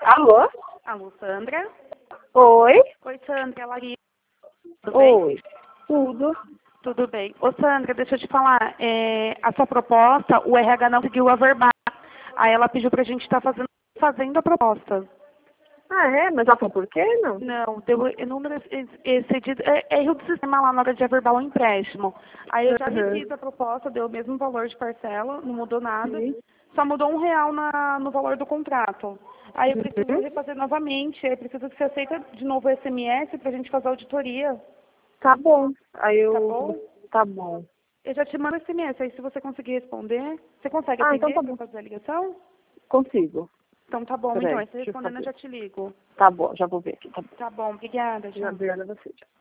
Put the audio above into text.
Alô? Alô, Sandra? Oi? Oi, Sandra, Larissa. Tudo bem? Oi. Tudo? Tudo bem. Ô, Sandra, deixa eu te falar. A sua proposta, o RH não conseguiu averbar. Aí ela pediu pra gente estar fazendo a proposta. Ah, é? Mas ela falou por quê, não? Não, deu número excedido. É erro do sistema lá na hora de averbar o empréstimo. Aí eu já refiz a proposta, deu o mesmo valor de parcela, não mudou nada. Sim. Só mudou R$ 1 no valor do contrato. Aí eu preciso refazer novamente. Aí preciso que você aceita de novo o SMS pra gente fazer a auditoria. Tá bom. Aí Tá eu... bom? Tá bom. Eu já te mando SMS. Aí se você conseguir responder, você consegue Ah, então atender tá pra bom. fazer a ligação? Consigo. Então tá bom. Então, Peraí, aí se deixa eu respondendo eu saber. já te ligo. Tá bom, já vou ver aqui. Tá bom. Tá bom, obrigada, Já, tchau. obrigada a você.